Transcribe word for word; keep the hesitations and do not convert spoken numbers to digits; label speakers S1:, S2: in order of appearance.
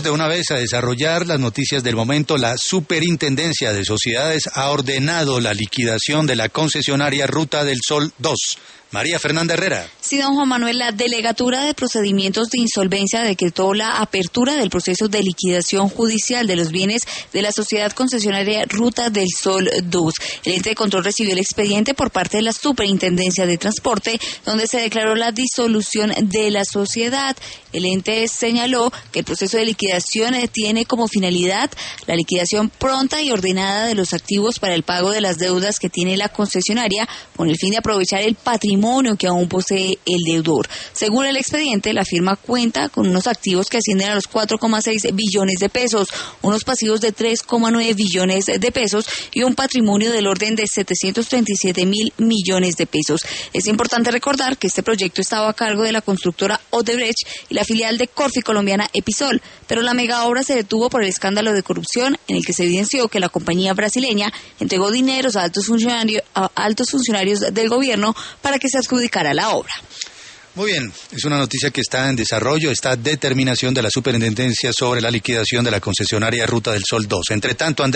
S1: De una vez a desarrollar las noticias del momento, la Superintendencia de Sociedades ha ordenado la liquidación de la concesionaria Ruta del Sol dos. María Fernanda Herrera.
S2: Sí, don Juan Manuel, la Delegatura de Procedimientos de Insolvencia decretó la apertura del proceso de liquidación judicial de los bienes de la sociedad concesionaria Ruta del Sol dos. El ente de control recibió el expediente por parte de la Superintendencia de Transporte, donde se declaró la disolución de la sociedad. El ente señaló que el proceso de liquidación tiene como finalidad la liquidación pronta y ordenada de los activos para el pago de las deudas que tiene la concesionaria, con el fin de aprovechar el patrimonio que aún posee el deudor. Según el expediente, la firma cuenta con unos activos que ascienden a los cuatro coma seis billones de pesos, unos pasivos de tres coma nueve billones de pesos y un patrimonio del orden de setecientos treinta y siete mil millones de pesos. Es importante recordar que este proyecto estaba a cargo de la constructora Odebrecht y la filial de Corfi colombiana Episol, pero la mega obra se detuvo por el escándalo de corrupción en el que se evidenció que la compañía brasileña entregó dineros a altos funcionarios, a altos funcionarios del gobierno para que se adjudicara la obra.
S1: Muy bien, es una noticia que está en desarrollo, esta determinación de la Superintendencia sobre la liquidación de la concesionaria Ruta del Sol dos. Entre tanto, Andrés